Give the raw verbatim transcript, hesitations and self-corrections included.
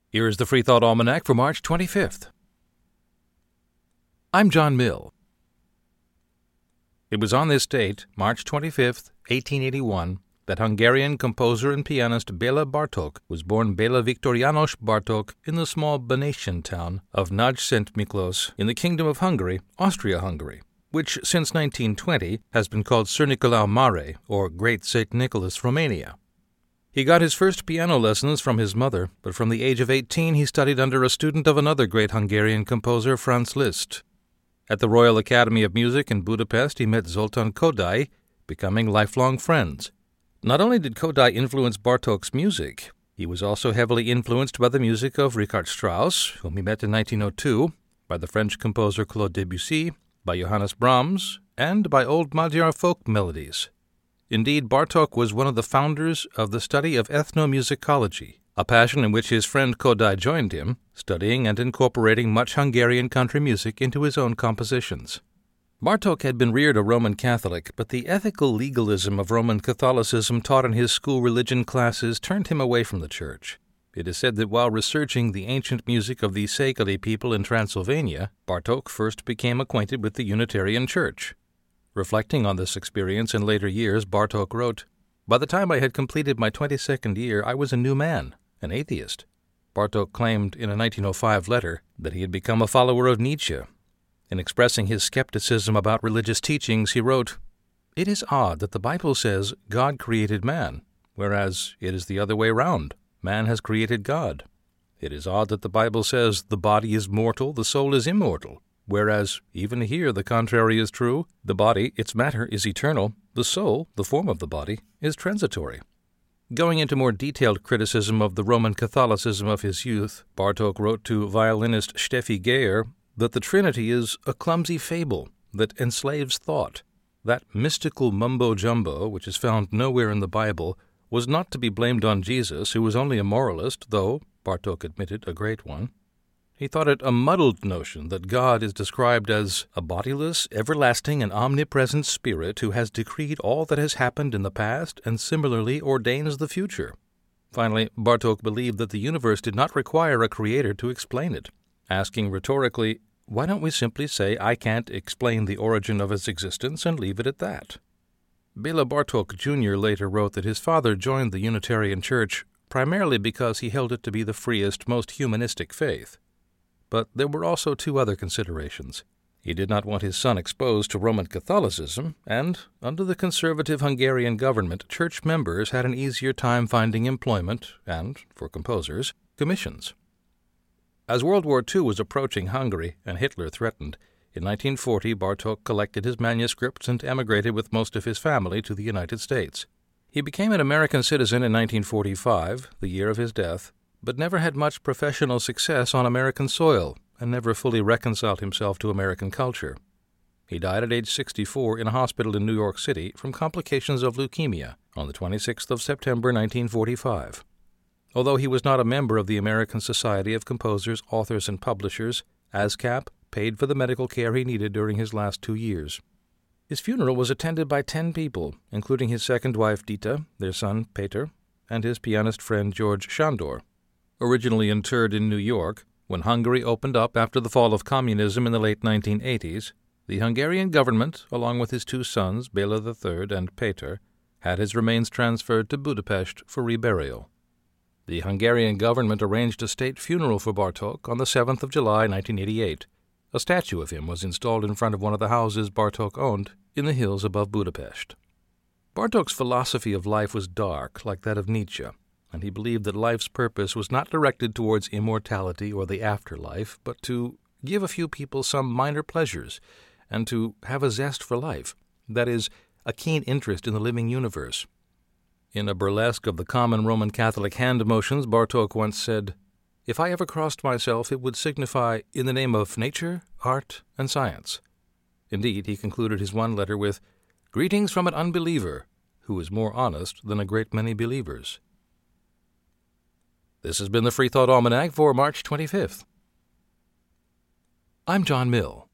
Here is the Free Thought Almanac for March twenty-fifth. I'm John Mill. It was on this date, March twenty-fifth, eighteen eighty-one, that Hungarian composer and pianist Béla Bartók was born. Béla Viktor János Bartók in the small Benetian town of Nagy-Szent Miklós in the Kingdom of Hungary, Austria-Hungary, which since nineteen twenty has been called Sir Nicolae Mare, or Great Saint Nicholas, Romania. He got his first piano lessons from his mother, but from the age of eighteen he studied under a student of another great Hungarian composer, Franz Liszt. At the Royal Academy of Music in Budapest he met Zoltán Kodály, becoming lifelong friends. Not only did Kodály influence Bartók's music, he was also heavily influenced by the music of Richard Strauss, whom he met in nineteen oh two, by the French composer Claude Debussy, by Johannes Brahms, and by old Magyar folk melodies. Indeed, Bartók was one of the founders of the study of ethnomusicology, a passion in which his friend Kodály joined him, studying and incorporating much Hungarian country music into his own compositions. Bartók had been reared a Roman Catholic, but the ethical legalism of Roman Catholicism taught in his school religion classes turned him away from the church. It is said that while researching the ancient music of the Székely people in Transylvania, Bartók first became acquainted with the Unitarian Church. Reflecting on this experience in later years, Bartók wrote, "By the time I had completed my twenty-second year, I was a new man, an atheist." Bartók claimed in a nineteen oh five letter that he had become a follower of Nietzsche. In expressing his skepticism about religious teachings, he wrote, "It is odd that the Bible says God created man, whereas it is the other way round. Man has created God. It is odd that the Bible says the body is mortal, the soul is immortal, whereas even here the contrary is true. The body, its matter, is eternal. The soul, the form of the body, is transitory." Going into more detailed criticism of the Roman Catholicism of his youth, Bartók wrote to violinist Steffi Geyer that the Trinity is a clumsy fable that enslaves thought. That mystical mumbo-jumbo, which is found nowhere in the Bible, was not to be blamed on Jesus, who was only a moralist, though, Bartók admitted, a great one. He thought it a muddled notion that God is described as a bodiless, everlasting, and omnipresent spirit who has decreed all that has happened in the past and similarly ordains the future. Finally, Bartók believed that the universe did not require a creator to explain it, asking rhetorically, "Why don't we simply say I can't explain the origin of its existence and leave it at that?" Béla Bartók Junior later wrote that his father joined the Unitarian Church primarily because he held it to be the freest, most humanistic faith. But there were also two other considerations. He did not want his son exposed to Roman Catholicism, and, under the conservative Hungarian government, church members had an easier time finding employment and, for composers, commissions. As World War Two was approaching Hungary and Hitler threatened, in nineteen forty Bartók collected his manuscripts and emigrated with most of his family to the United States. He became an American citizen in nineteen forty-five, the year of his death, but never had much professional success on American soil and never fully reconciled himself to American culture. He died at age sixty-four in a hospital in New York City from complications of leukemia on the twenty-sixth of September nineteen forty-five. Although he was not a member of the American Society of Composers, Authors, and Publishers, ASCAP paid for the medical care he needed during his last two years. His funeral was attended by ten people, including his second wife Dita, their son Peter, and his pianist friend George Sándor. Originally interred in New York, when Hungary opened up after the fall of communism in the late nineteen eighties, the Hungarian government, along with his two sons, Béla the Third and Peter, had his remains transferred to Budapest for reburial. The Hungarian government arranged a state funeral for Bartók on the seventh of July nineteen eighty-eight. A statue of him was installed in front of one of the houses Bartók owned in the hills above Budapest. Bartók's philosophy of life was dark, like that of Nietzsche, and he believed that life's purpose was not directed towards immortality or the afterlife, but to give a few people some minor pleasures and to have a zest for life, that is, a keen interest in the living universe. In a burlesque of the common Roman Catholic hand motions, Bartók once said, "If I ever crossed myself, it would signify in the name of nature, art, and science." Indeed, he concluded his one letter with, "Greetings from an unbeliever, who is more honest than a great many believers." This has been the Free Thought Almanac for March twenty-fifth. I'm John Mill.